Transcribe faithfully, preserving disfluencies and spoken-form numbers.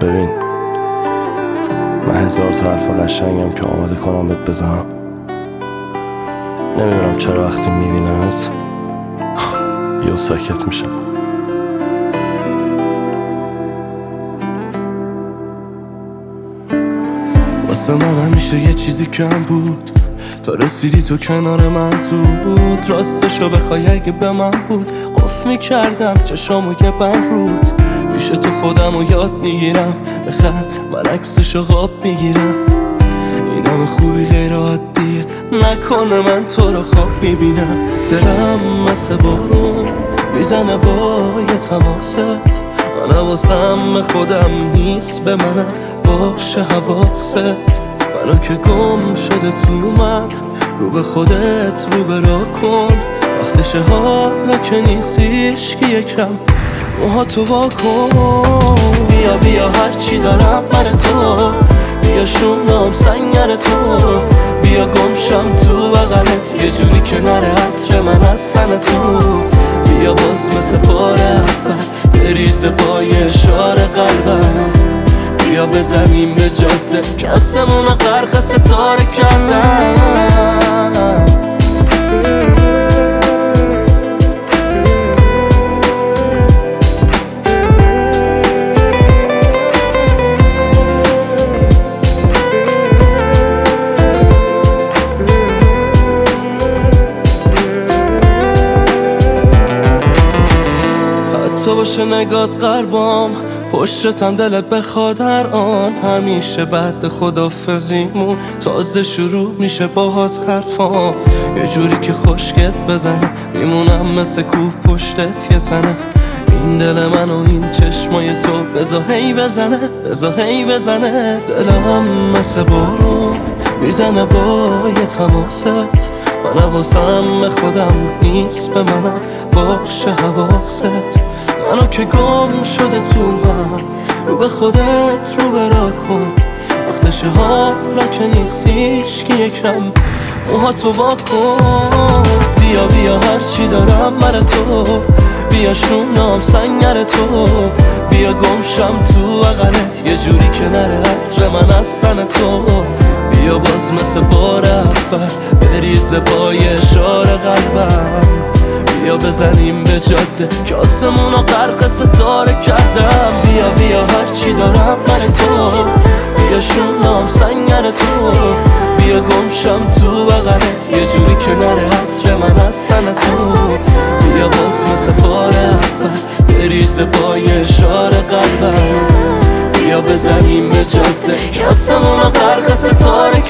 ببین، من هزار تا حرف قشنگم که آماده کنم بهت بزنم. نمیدونم چرا وقتی میبینمت یا ساکت میشم. واسه من همیشه یه چیزی کم بود تا رسیدی تو کنار من زود. راستشو بخوای اگه به من بود قف میکردم چشامو که بند رود. پیش تو خودمو یاد میگیرم بخند من عکسشو خواب میگیرم. این همه خوبی غیر عادیه نکنه من تو رو خواب میبینم. دلم مثل بارون میزنه با یه تماست. من حواسم به خودم نیست به منم باشه حواست. منو که گم شده تو من رو به خودت رو برا کن. وقتشه حالا که نیستیش که یکم موها تو وا کن. بیا بیا هرچی دارم من تو، بیا شونم سنگر تو، بیا گمشم تو بغلت یه جوری که نره عطر من از تن تو. بیا باز مثل بار اول بریز پای اشاره قلبم. بیا بزنیم به جاده که آسمون رو غرق ستاره کردن. تو باشه نگات قربام پشتم دلت بخواد هر آن. همیشه بعد خدافزیمون تازه شروع میشه باهات حرفام. یه جوری که خشکت بزنه میمونم مثل کوه پشتت یه زنه. این دل من و این چشمای تو بزا هی بزنه بزا هی بزنه. دلم مثل بارون میزنه با یه تماست. من حواسم به خودم نیست به منم باشه حواست. منو که گم شده تو من رو به خودت رو برا کن. وقتشه حالا که نیستیش که یکم موها تو وا کن. بیا بیا هرچی دارم من تو، بیا شونم سنگر تو، بیا گمشم تو بغلت یه جوری که نره عطر من از تن تو. بیا باز مثل بار اول بریز پای اشاره قلبم. بیا بزنیم به جاده که آسمون رو غرق ستاره کردم. بیا بیا هرچی دارم من تو، بیا شونم سنگر تو، بیا گمشم تو بغلت یه جوری که نره عطر من از تن تو. بیا باز مثل بار اول بریز پای اشاره قلبم. بیا بزنیم به جاده که آسمون رو غرق ستاره